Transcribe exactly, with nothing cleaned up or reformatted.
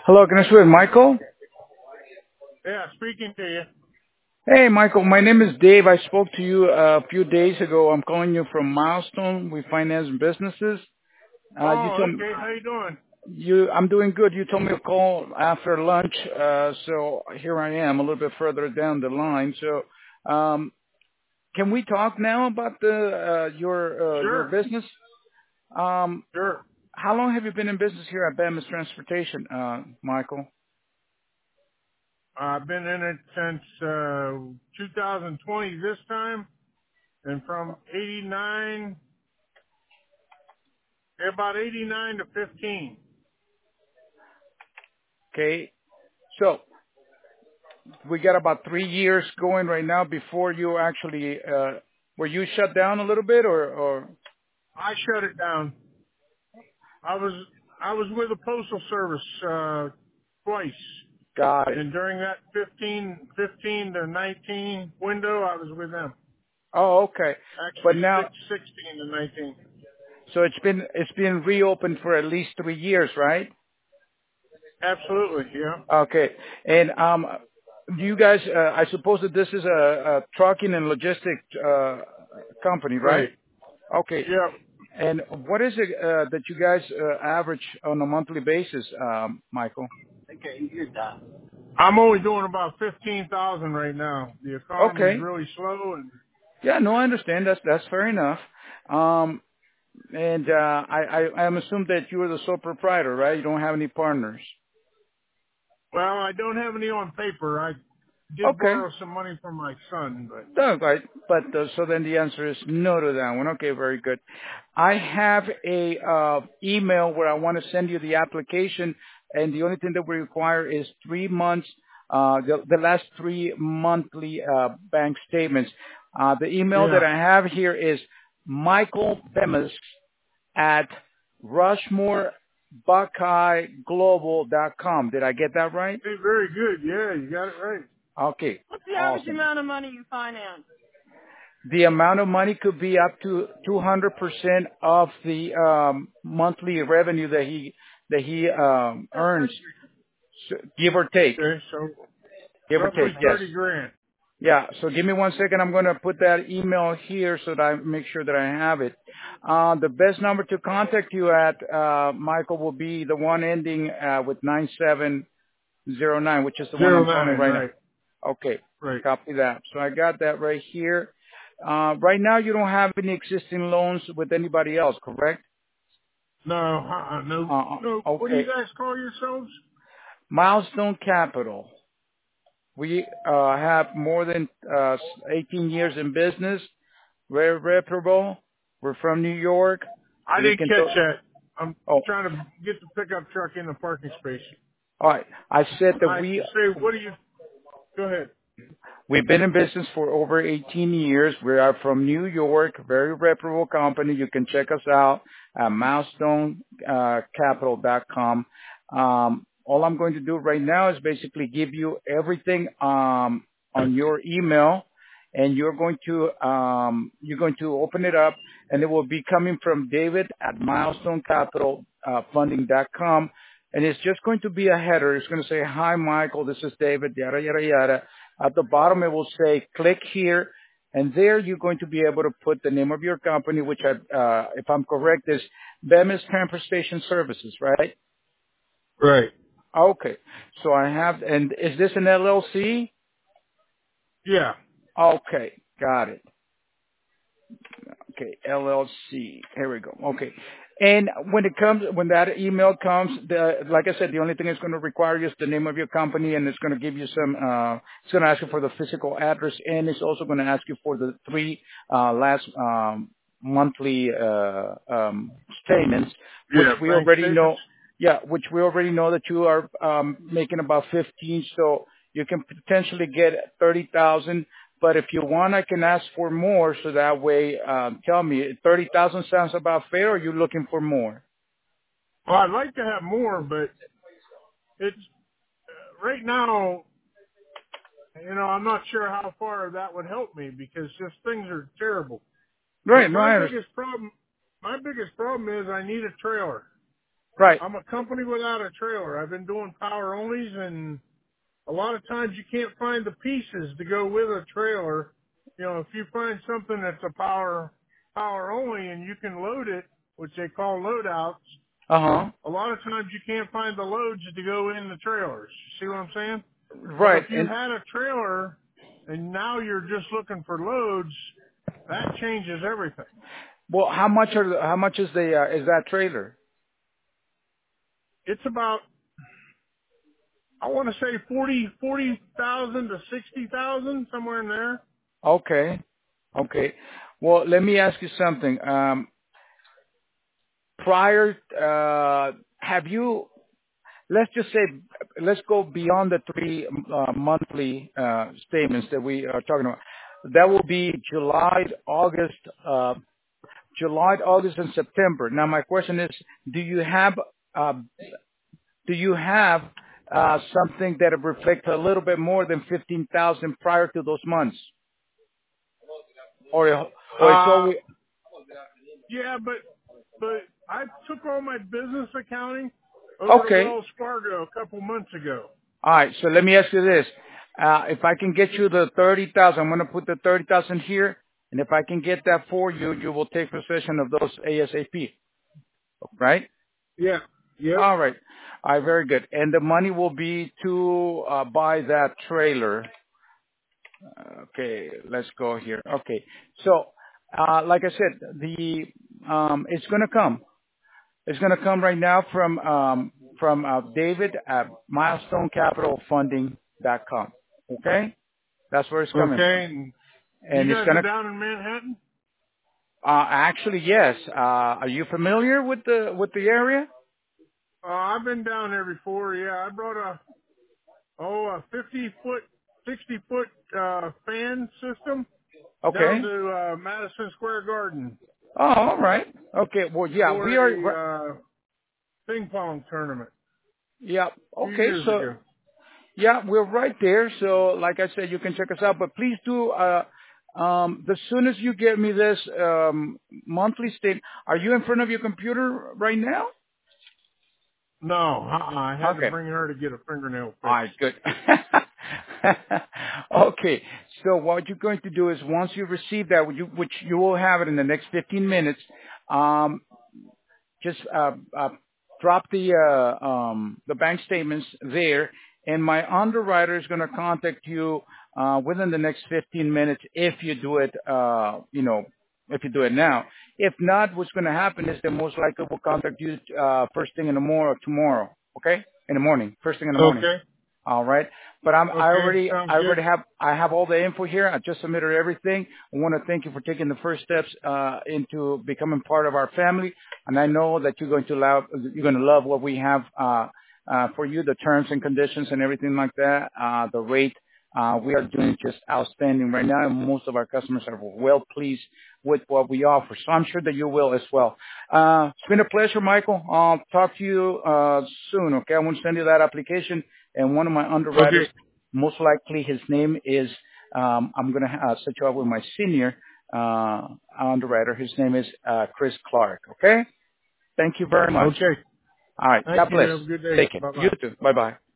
Hello, can I speak with Michael? Yeah, speaking to you. Hey, Michael, my name is Dave. I spoke to you uh, a few days ago. I'm calling you from Milestone. We finance businesses. Uh, you Oh, told me, okay. How you doing? you, I'm doing good. You told me to call after lunch, uh, so here I am, a little bit further down the line. So, um, can we talk now about the uh, your uh, your Sure, business? Um, sure. how long have you been in business here at Bemis Transportation, uh, Michael? I've been in it since uh, two thousand twenty this time, and from eighty-nine, about eighty-nine to fifteen. Okay, so we got about three years going right now before you actually uh were you shut down a little bit or or I shut it down. I was I was with the Postal Service uh, twice, got it. and during that fifteen, fifteen to nineteen window, I was with them. Oh, okay. But Actually, now six, sixteen to nineteen. so it's been it's been reopened for at least three years, right? Absolutely, yeah. Okay. And um do you guys uh, I suppose that this is a, a trucking and logistic uh company, right? Right. Okay. Yeah. And what is it uh, that you guys uh, average on a monthly basis, um, Michael? I'm only doing about fifteen thousand right now. The economy's Okay. really slow, and Yeah, no, I understand. That's that's fair enough. Um, and uh, I, I I'm assume that you are the sole proprietor, right? You don't have any partners. well, I don't have any on paper. I did Okay. borrow some money from my son, but No, right. But uh, so then the answer is no to that one. Okay, very good. I have a uh, email where I want to send you the application, and the only thing that we require is three months, uh, the, the last three monthly uh, bank statements. Uh, the email that yeah, I have here is Michael Bemis at Rushmore Buckeye Global dot com. Did I get that right? hey, very good. Yeah, you got it right. Okay, What's the average awesome. amount of money you finance? The amount of money could be up to two hundred percent of the um, monthly revenue that he that he um, earns, so, give or take. Okay, so Give or take, roughly yes. thirty grand. Yeah. So give me one second. I'm going to put that email here so that I make sure that I have it. Uh, the best number to contact you at, uh, Michael, will be the one ending uh, with nine seven zero nine, which is the one Zero I'm calling nine, right now. right, Okay, right. copy that. So I got that right here. Uh, right now, you don't have any existing loans with anybody else, correct? No, uh-uh, no, Uh, no. What do you okay. guys call yourselves? Milestone Capital. We uh, have more than uh, eighteen years in business. Very reputable. We're from New York. I We didn't can. catch Th- that. I'm oh, trying to get the pickup truck in the parking space. all right. I said that I we say, what do you? Go ahead. we've been in business for over eighteen years. We are from New York. Very reputable company. You can check us out at milestone capital dot com. Um, all I'm going to do right now is basically give you everything um, on your email, and you're going to um, you're going to open it up, and it will be coming from David at milestone capital funding dot com, and it's just going to be a header. It's going to say, "Hi, Michael. This is David." Yada yada yada. At the bottom, it will say, "Click here," and there you're going to be able to put the name of your company, which, I, uh, if I'm correct, is Bemis Transportation Services, right? Right. Okay. So I have, and is this an L L C? Yeah. Okay, got it. Okay, L L C. Here we go. Okay. And when it comes, when that email comes, the, like I said, the only thing it's going to require is the name of your company, and it's going to give you some, uh, it's going to ask you for the physical address, and it's also going to ask you for the three, uh, last, um, monthly, uh, um, statements, which Yeah. we Bank already statements. know, yeah, which we already know that you are, um, making about fifteen, so you can potentially get thirty thousand. But if you want, I can ask for more, so that way, um, tell me, thirty thousand sounds about fair, or are you looking for more? Well, I'd like to have more, but it's uh, right now. You know, I'm not sure how far that would help me because just things are terrible. Right, But no, my I understand. biggest problem, my biggest problem is I need a trailer. Right. I'm a company without a trailer. I've been doing power onlys, and a lot of times you can't find the pieces to go with a trailer. You know, if you find something that's a power power only and you can load it, which they call loadouts, Uh huh. a lot of times you can't find the loads to go in the trailers. See what I'm saying? But Right. if you And had a trailer and now you're just looking for loads, that changes everything. well, how much are the, how much is the uh, is that trailer? It's about, I want to say forty, forty thousand to sixty thousand, somewhere in there. Okay. Okay. Well, let me ask you something. Um, prior, uh, have you? Let's just say, let's go beyond the three uh, monthly uh, statements that we are talking about. That will be July, August, uh, July, August, and September. Now, my question is, do you have uh, do you have uh, something that reflects a little bit more than fifteen thousand prior to those months, or or it's Uh, always yeah, but, but I took all my business accounting over to okay? Wells Fargo a couple months ago. All right. So let me ask you this: uh, if I can get you the thirty thousand, I'm going to put the thirty thousand here, and if I can get that for you, you will take possession of those ASAP, right? Yeah. Yep. All right. All right. Very good. And the money will be to uh, buy that trailer. Okay. Let's go here. Okay. So, uh, like I said, the um, it's going to come. It's going to come right now from um, from uh, David at milestone capital funding dot com. Okay, that's where it's coming from, Okay. And you and it's guys going are to. down in Manhattan? Uh, actually, yes. Uh, are you familiar with the with the area? Uh, I've been down there before. Yeah, I brought a oh a fifty foot, sixty foot uh, fan system down Okay. to uh, Madison Square Garden Oh, all right. Okay. Well, yeah, for we are. a uh, ping pong tournament Yeah. a few Okay. years So, ago. yeah, we're right there. So, like I said, you can check us out. But please do. Uh, um, the soon as you get me this um, monthly statement, are you in front of your computer right now? No, uh-uh, I had to Okay. bring her to get a fingernail All fixed. right, good. Okay, so what you're going to do is once you receive that, which you, which you will have it in the next fifteen minutes, um, just uh, uh, drop the uh, um, the bank statements there, and my underwriter is going to contact you uh, within the next fifteen minutes if you do it, uh, you know, if you do it now. If not, what's going to happen is they most likely will contact you uh, first thing in the morning, tomorrow, okay, in the morning, first thing in the morning. Okay. All right. But I'm, I Okay. already, Sounds I good. already have, I have all the info here. I just submitted everything. I want to thank you for taking the first steps, uh, into becoming part of our family. And I know that you're going to love, you're going to love what we have, uh, uh, for you, the terms and conditions and everything like that, uh, the rate. Uh, we are doing just outstanding right now, and most of our customers are well pleased with what we offer. So I'm sure that you will as well. Uh, it's been a pleasure, Michael. I'll talk to you uh, soon, okay? I'm going to send you that application, and one of my underwriters, Okay. most likely his name is, um, I'm going to uh, set you up with my senior uh, underwriter. His name is uh, Chris Clark, okay? Thank you very much. Okay. All right. Thank God you. bless. Have a good day. Take it. Bye You bye. too. Bye-bye.